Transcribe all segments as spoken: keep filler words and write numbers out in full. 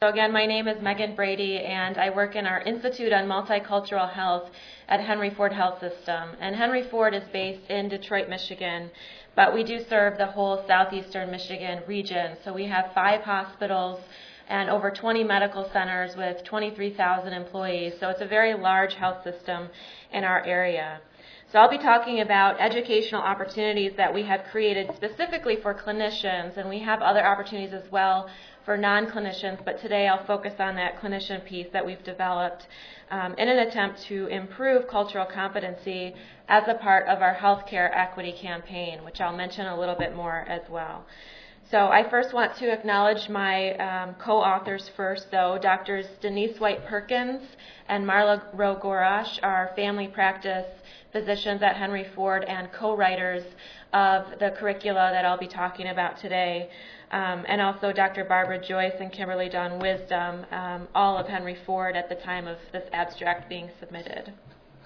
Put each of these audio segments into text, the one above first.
So again, my name is Megan Brady, and I work in our Institute on Multicultural Health at Henry Ford Health System. And Henry Ford is based in Detroit, Michigan, but we do serve the whole southeastern Michigan region. So we have five hospitals and over twenty medical centers with twenty-three thousand employees. So it's a very large health system in our area. So I'll be talking about educational opportunities that we have created specifically for clinicians, and we have other opportunities as well for non-clinicians, but today I'll focus on that clinician piece that we've developed um, in an attempt to improve cultural competency as a part of our healthcare equity campaign, which I'll mention a little bit more as well. So I first want to acknowledge my um, co-authors first, though. Doctors Denise White Perkins and Marla Rowe Gorash are family practice physicians at Henry Ford and co-writers of the curricula that I'll be talking about today. Um, and also Doctor Barbara Joyce and Kimberly Dawn Wisdom, um, all of Henry Ford at the time of this abstract being submitted.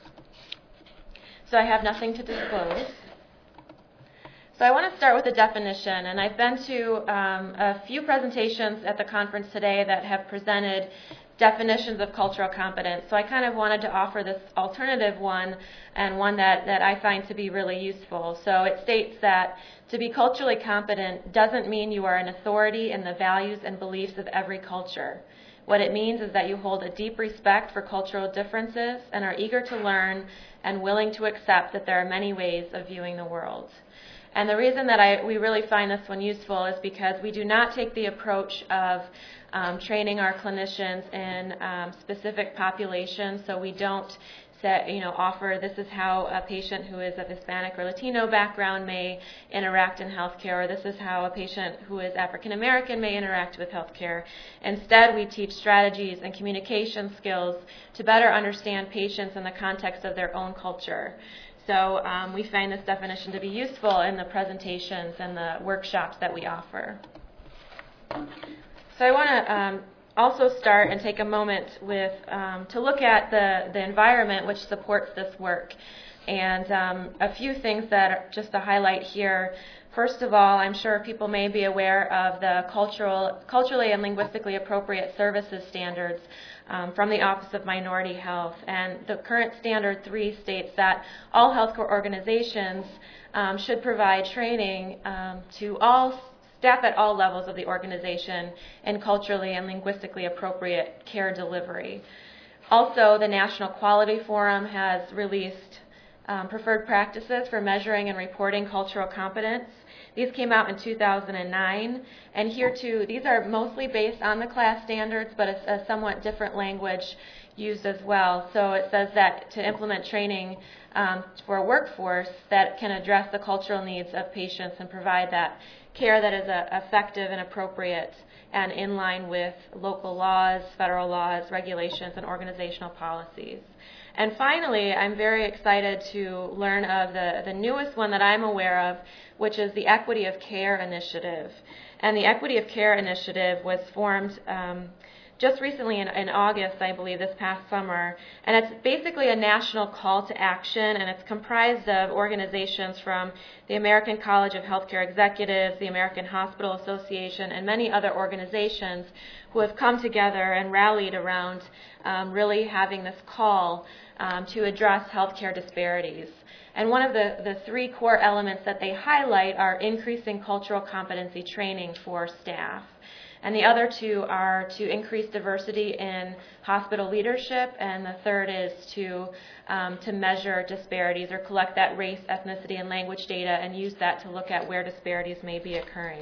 So I have nothing to disclose. So I want to start with a definition, and I've been to um, a few presentations at the conference today that have presented definitions of cultural competence. So I kind of wanted to offer this alternative one, and one that, that I find to be really useful. So it states that to be culturally competent doesn't mean you are an authority in the values and beliefs of every culture. What it means is that you hold a deep respect for cultural differences and are eager to learn and willing to accept that there are many ways of viewing the world. And the reason that I, we really find this one useful is because we do not take the approach of um, training our clinicians in um, specific populations. So we don't set, you know, offer this is how a patient who is of Hispanic or Latino background may interact in healthcare, or this is how a patient who is African American may interact with healthcare. Instead, we teach strategies and communication skills to better understand patients in the context of their own culture. So um, we find this definition to be useful in the presentations and the workshops that we offer. So I want to um, also start and take a moment with um, to look at the, the environment which supports this work. And um, a few things that are just to highlight here. First of all, I'm sure people may be aware of the cultural, culturally and linguistically appropriate services standards um, from the Office of Minority Health. And the current standard three states that all healthcare organizations um, should provide training um, to all staff at all levels of the organization in culturally and linguistically appropriate care delivery. Also, the National Quality Forum has released um, preferred practices for measuring and reporting cultural competence. These came out in two thousand nine, and here too, these are mostly based on the class standards, but it's a somewhat different language used as well. So it says that to implement training um, for a workforce that can address the cultural needs of patients and provide that care that is uh, effective and appropriate and in line with local laws, federal laws, regulations, and organizational policies. And finally, I'm very excited to learn of the, the newest one that I'm aware of, which is the Equity of Care Initiative. And the Equity of Care Initiative was formed um, just recently in, in August, I believe, this past summer. And it's basically a national call to action, and it's comprised of organizations from the American College of Healthcare Executives, the American Hospital Association, and many other organizations who have come together and rallied around um, really having this call um, to address healthcare disparities. And one of the, the three core elements that they highlight are increasing cultural competency training for staff. And the other two are to increase diversity in hospital leadership, and the third is to, um, to measure disparities or collect that race, ethnicity, and language data and use that to look at where disparities may be occurring.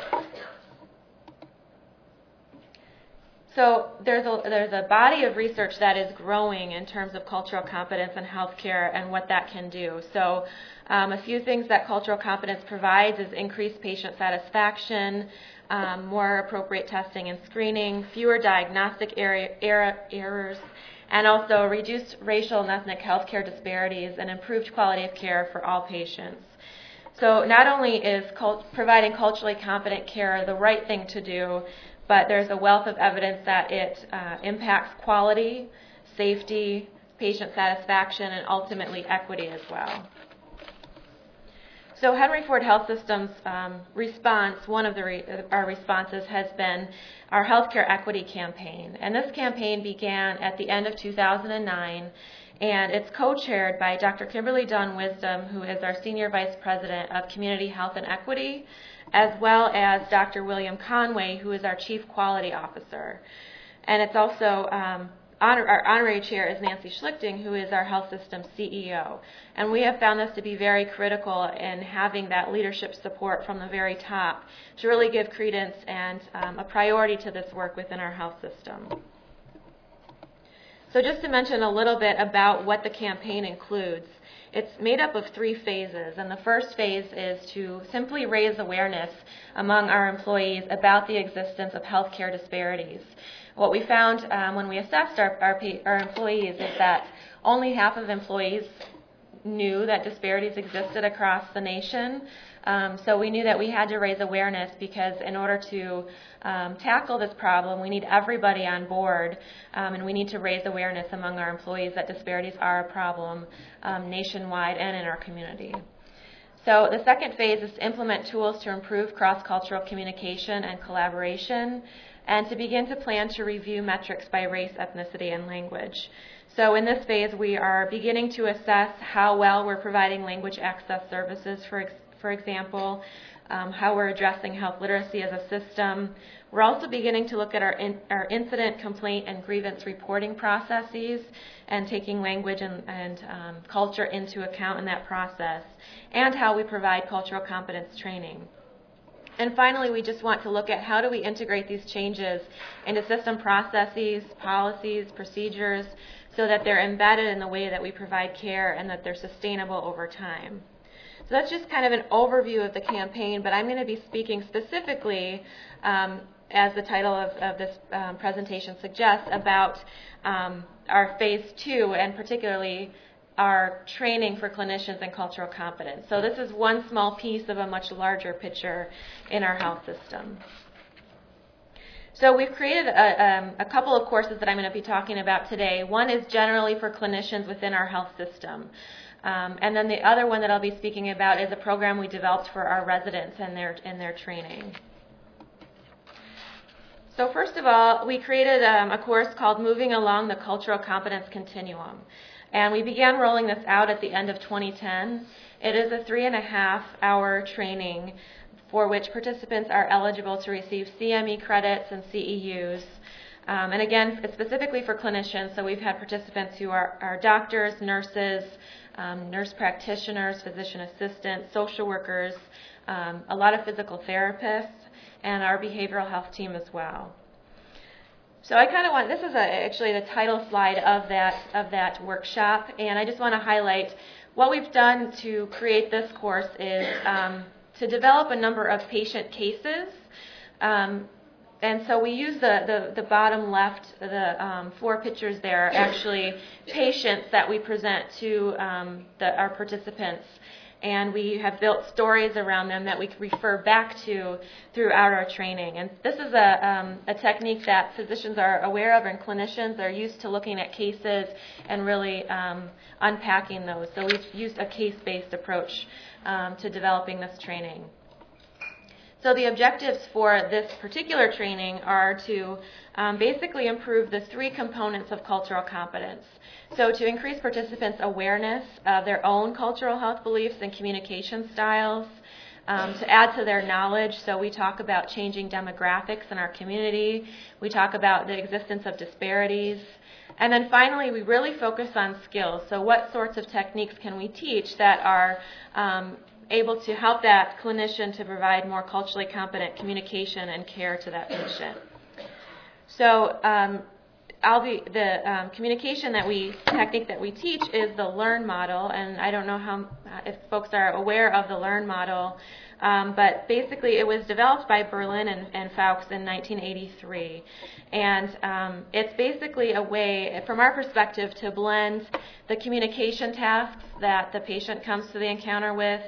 So there's a, there's a body of research that is growing in terms of cultural competence in healthcare and what that can do. So um, a few things that cultural competence provides is increased patient satisfaction, um, more appropriate testing and screening, fewer diagnostic area, error, errors, and also reduced racial and ethnic healthcare disparities and improved quality of care for all patients. So not only is cult- providing culturally competent care the right thing to do, but there's a wealth of evidence that it uh, impacts quality, safety, patient satisfaction, and ultimately equity as well. So Henry Ford Health System's um, response, one of the re- our responses has been our healthcare equity campaign. And this campaign began at the end of two thousand nine, and it's co-chaired by Doctor Kimberly Dunn Wisdom, who is our Senior Vice President of Community Health and Equity, as well as Doctor William Conway, who is our Chief Quality Officer. And it's also um, Honor, our honorary chair is Nancy Schlichting, who is our health system C E O. And we have found this to be very critical in having that leadership support from the very top to really give credence and um, a priority to this work within our health system. So just to mention a little bit about what the campaign includes, it's made up of three phases, and the first phase is to simply raise awareness among our employees about the existence of healthcare disparities. What we found um, when we assessed our, our, our employees is that only half of employees knew that disparities existed across the nation. Um, so we knew that we had to raise awareness because in order to um, tackle this problem, we need everybody on board, um, and we need to raise awareness among our employees that disparities are a problem um, nationwide and in our community. So the second phase is to implement tools to improve cross-cultural communication and collaboration, and to begin to plan to review metrics by race, ethnicity, and language. So in this phase, we are beginning to assess how well we're providing language access services, for, ex- for example, um, how we're addressing health literacy as a system. We're also beginning to look at our, in- our incident, complaint, and grievance reporting processes and taking language and, and um, culture into account in that process, and how we provide cultural competence training. And finally, we just want to look at how do we integrate these changes into system processes, policies, procedures, so that they're embedded in the way that we provide care and that they're sustainable over time. So that's just kind of an overview of the campaign, but I'm going to be speaking specifically, um, as the title of, of this um, presentation suggests, about um, our phase two, and particularly our training for clinicians and cultural competence. So this is one small piece of a much larger picture in our health system. So we've created a, um, a couple of courses that I'm going to be talking about today. One is generally for clinicians within our health system. Um, and then the other one that I'll be speaking about is a program we developed for our residents and their, and their training. So first of all, we created um, a course called Moving Along the Cultural Competence Continuum. And we began rolling this out at the end of twenty ten. It is a three and a half hour training for which participants are eligible to receive C M E credits and C E Us. Um, and again, it's specifically for clinicians, so we've had participants who are, are doctors, nurses, um, nurse practitioners, physician assistants, social workers, um, a lot of physical therapists, and our behavioral health team as well. So I kind of want, this is a, actually the title slide of that, of that workshop, and I just want to highlight what we've done to create this course is um, to develop a number of patient cases. Um, and so we use the, the, the bottom left, the um, four pictures there, are actually patients that we present to um, the, our participants. And we have built stories around them that we can refer back to throughout our training. And this is a, um, a technique that physicians are aware of and clinicians are used to looking at cases and really um, unpacking those. So we've used a case-based approach um, to developing this training. So the objectives for this particular training are to um, basically improve the three components of cultural competence. So to increase participants' awareness of their own cultural health beliefs and communication styles, um, to add to their knowledge. So we talk about changing demographics in our community. We talk about the existence of disparities. And then finally, we really focus on skills. So what sorts of techniques can we teach that are um, able to help that clinician to provide more culturally competent communication and care to that patient. So um, I'll be, the um, communication that we, technique that we teach is the LEARN model, and I don't know how, if folks are aware of the LEARN model, um, but basically it was developed by Berlin and, and Fowkes in nineteen eighty-three. And um, it's basically a way, from our perspective, to blend the communication tasks that the patient comes to the encounter with,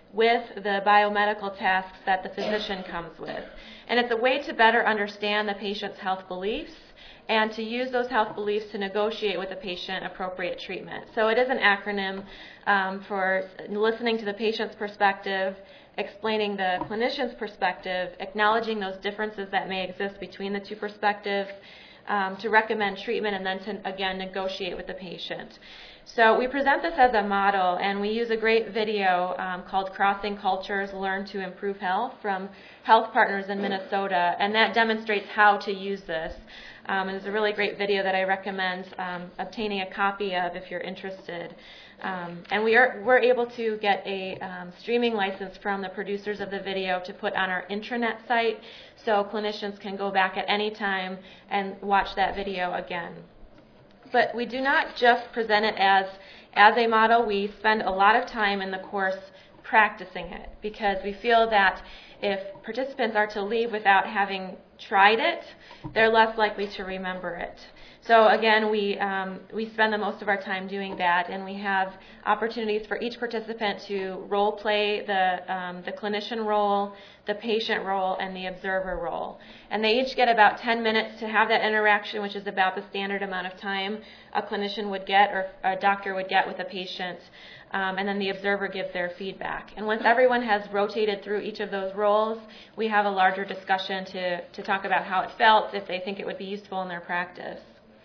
with the biomedical tasks that the physician comes with. And it's a way to better understand the patient's health beliefs and to use those health beliefs to negotiate with the patient appropriate treatment. So it is an acronym um, for listening to the patient's perspective, explaining the clinician's perspective, acknowledging those differences that may exist between the two perspectives, um, to recommend treatment, and then to, again, negotiate with the patient. So we present this as a model, and we use a great video um, called Crossing Cultures, Learn to Improve Health from Health Partners in Minnesota, and that demonstrates how to use this. Um, it's a really great video that I recommend um, obtaining a copy of if you're interested. Um, and we are, we're able to get a um, streaming license from the producers of the video to put on our intranet site, so clinicians can go back at any time and watch that video again. But we do not just present it as, as a model. We spend a lot of time in the course practicing it, because we feel that if participants are to leave without having tried it, they're less likely to remember it. So again, we, um, we spend the most of our time doing that, and we have opportunities for each participant to role play the, um, the clinician role, the patient role, and the observer role. And they each get about ten minutes to have that interaction, which is about the standard amount of time a clinician would get or a doctor would get with a patient. Um, and then the observer gives their feedback. And once everyone has rotated through each of those roles, we have a larger discussion to, to talk about how it felt, if they think it would be useful in their practice.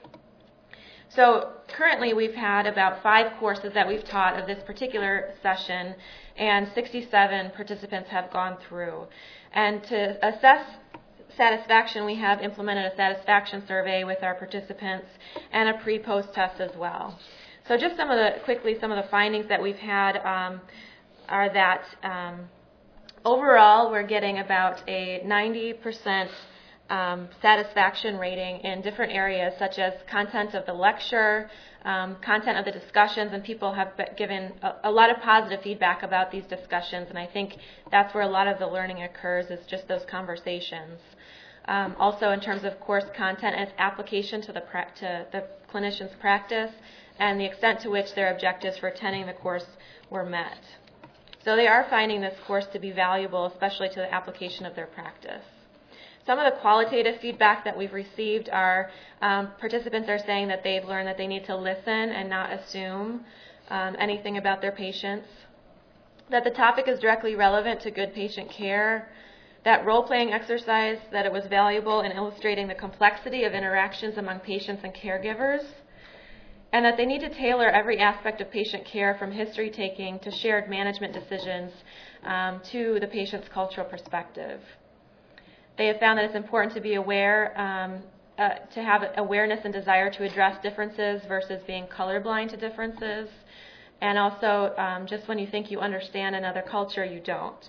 So currently we've had about five courses that we've taught of this particular session, and sixty-seven participants have gone through. And to assess satisfaction, we have implemented a satisfaction survey with our participants and a pre-post test as well. So just some of the, quickly, some of the findings that we've had um, are that um, overall we're getting about a ninety percent um, satisfaction rating in different areas, such as content of the lecture, um, content of the discussions, and people have given a, a lot of positive feedback about these discussions, and I think that's where a lot of the learning occurs, is just those conversations. Um, also in terms of course content and its application to the, pra- to the clinician's practice, and the extent to which their objectives for attending the course were met. So they are finding this course to be valuable, especially to the application of their practice. Some of the qualitative feedback that we've received are um, participants are saying that they've learned that they need to listen and not assume um, anything about their patients, that the topic is directly relevant to good patient care, that role-playing exercise, that it was valuable in illustrating the complexity of interactions among patients and caregivers, and that they need to tailor every aspect of patient care, from history taking to shared management decisions, um, to the patient's cultural perspective. They have found that it's important to be aware, um, uh, to have awareness and desire to address differences versus being colorblind to differences, and also um, just when you think you understand another culture, you don't.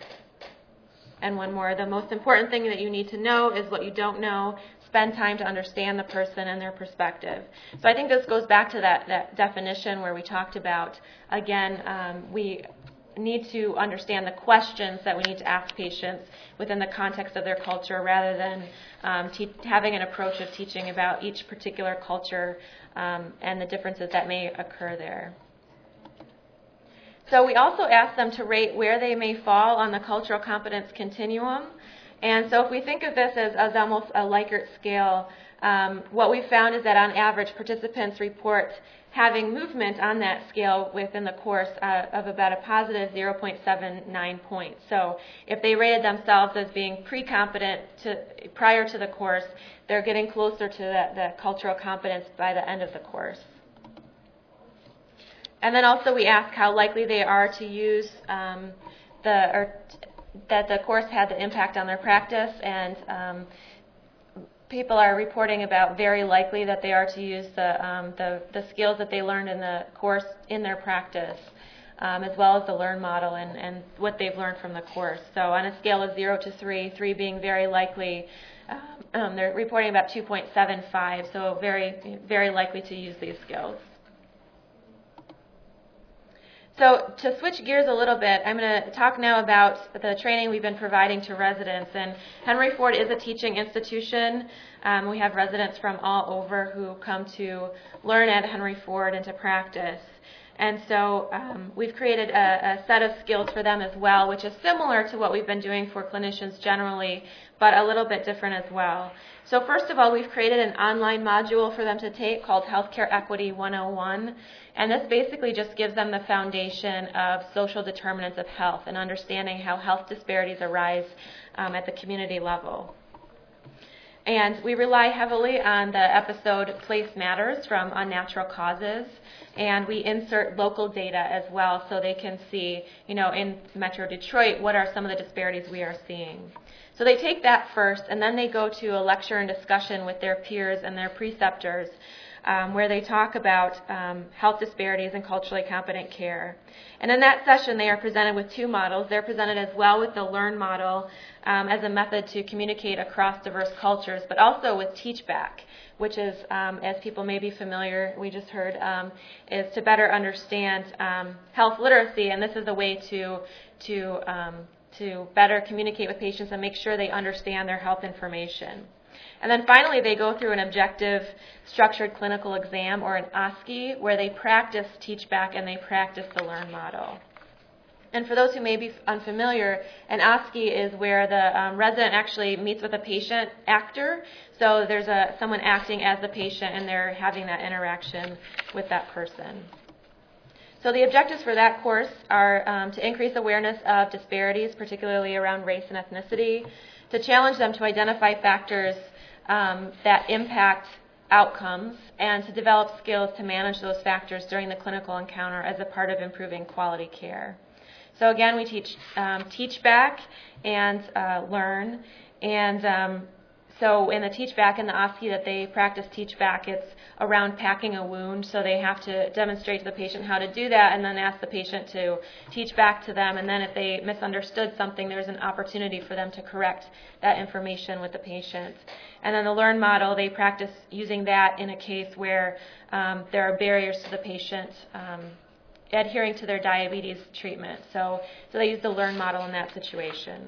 And one more, the most important thing that you need to know is what you don't know. Spend time to understand the person and their perspective. So I think this goes back to that, that definition where we talked about, again, um, we need to understand the questions that we need to ask patients within the context of their culture, rather than um, te- having an approach of teaching about each particular culture um, and the differences that may occur there. So we also ask them to rate where they may fall on the cultural competence continuum. And so if we think of this as, as almost a Likert scale, um, what we found is that on average participants report having movement on that scale within the course uh, of about a positive zero point seven nine points. So if they rated themselves as being pre-competent to, prior to the course, they're getting closer to the, the cultural competence by the end of the course. And then also we ask how likely they are to use um, the, or t- that the course had the impact on their practice, and um, people are reporting about very likely that they are to use the, um, the, the skills that they learned in the course in their practice, um, as well as the Learn model and, and what they've learned from the course. So on a scale of zero to three, three being very likely, um, um, they're reporting about two point seven five, so very, very likely to use these skills. So to switch gears a little bit, I'm going to talk now about the training we've been providing to residents. And Henry Ford is a teaching institution. Um, we have residents from all over who come to learn at Henry Ford and to practice. And so um, we've created a, a set of skills for them as well, which is similar to what we've been doing for clinicians generally, but a little bit different as well. So first of all, we've created an online module for them to take called Healthcare Equity one oh one. And this basically just gives them the foundation of social determinants of health and understanding how health disparities arise um, at the community level. And we rely heavily on the episode Place Matters from Unnatural Causes, and we insert local data as well so they can see, you know, in Metro Detroit, what are some of the disparities we are seeing. So they take that first, and then they go to a lecture and discussion with their peers and their preceptors, um, where they talk about um, health disparities and culturally competent care. And in that session, they are presented with two models. They're presented as well with the LEARN model um, as a method to communicate across diverse cultures, but also with TeachBack, which is, um, as people may be familiar, we just heard, um, is to better understand um, health literacy, and this is a way to to um, to better communicate with patients and make sure they understand their health information. And then finally, they go through an objective structured clinical exam, or an O S C E, where they practice TeachBack and they practice the LEARN model. And for those who may be unfamiliar, an O S C E is where the um, resident actually meets with a patient actor. So there's a someone acting as the patient, and they're having that interaction with that person. So the objectives for that course are um, to increase awareness of disparities, particularly around race and ethnicity, to challenge them to identify factors um, that impact outcomes, and to develop skills to manage those factors during the clinical encounter as a part of improving quality care. So again, we teach um, TeachBack and uh, LEARN, and um, so in the TeachBack and the O S C E that they practice TeachBack, it's around packing a wound, so they have to demonstrate to the patient how to do that and then ask the patient to teach back to them, and then if they misunderstood something, there's an opportunity for them to correct that information with the patient. And then the LEARN model, they practice using that in a case where um, there are barriers to the patient um, adhering to their diabetes treatment. So, so they use the LEARN model in that situation.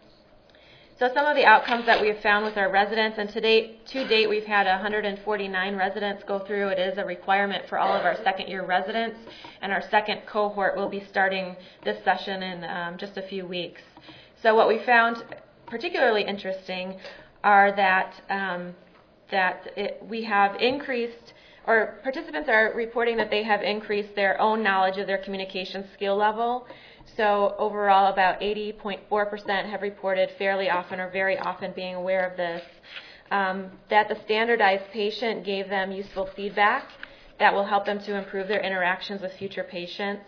So some of the outcomes that we have found with our residents, and to date, to date we've had one hundred forty-nine residents go through. It is a requirement for all of our second-year residents, and our second cohort will be starting this session in um, just a few weeks. So what we found particularly interesting are that um, that it, we have increased, or participants are reporting that they have increased their own knowledge of their communication skill level. So overall, about eighty point four percent have reported fairly often or very often being aware of this. Um, that the standardized patient gave them useful feedback that will help them to improve their interactions with future patients.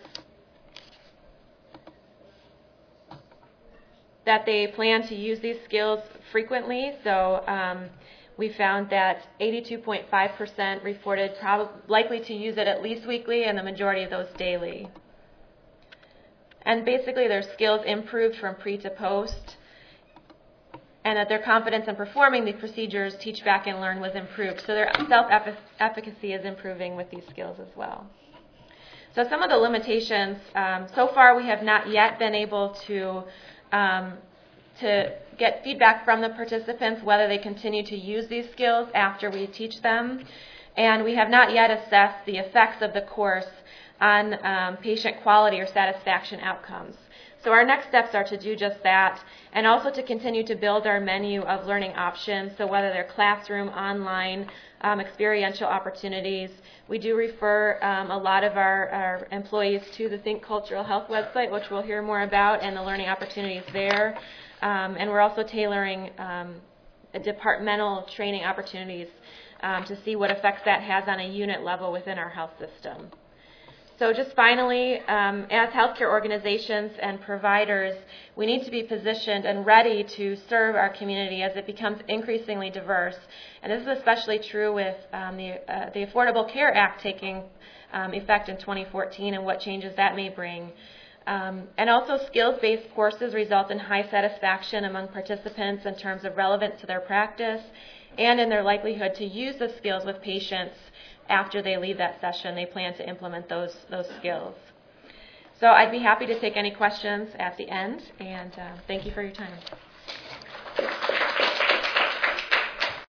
That they plan to use these skills frequently. So um, we found that eighty-two point five percent reported prob- likely to use it at least weekly, and the majority of those daily. And basically their skills improved from pre to post, and that their confidence in performing the procedures TeachBack and LEARN was improved. So their self-efficacy is improving with these skills as well. So some of the limitations, um, so far we have not yet been able to, um, to get feedback from the participants whether they continue to use these skills after we teach them. And we have not yet assessed the effects of the course on um, patient quality or satisfaction outcomes. So our next steps are to do just that, and also to continue to build our menu of learning options, so whether they're classroom, online, um, experiential opportunities. We do refer um, a lot of our, our employees to the Think Cultural Health website, which we'll hear more about, and the learning opportunities there. Um, and we're also tailoring um, departmental training opportunities um, to see what effects that has on a unit level within our health system. So just finally, um, as healthcare organizations and providers, we need to be positioned and ready to serve our community as it becomes increasingly diverse. And this is especially true with um, the, uh, the Affordable Care Act taking um, effect in twenty fourteen and what changes that may bring. Um, and also skills-based courses result in high satisfaction among participants in terms of relevance to their practice and in their likelihood to use the skills with patients after they leave that session. They plan to implement those, those skills. So I'd be happy to take any questions at the end, and uh, thank you for your time.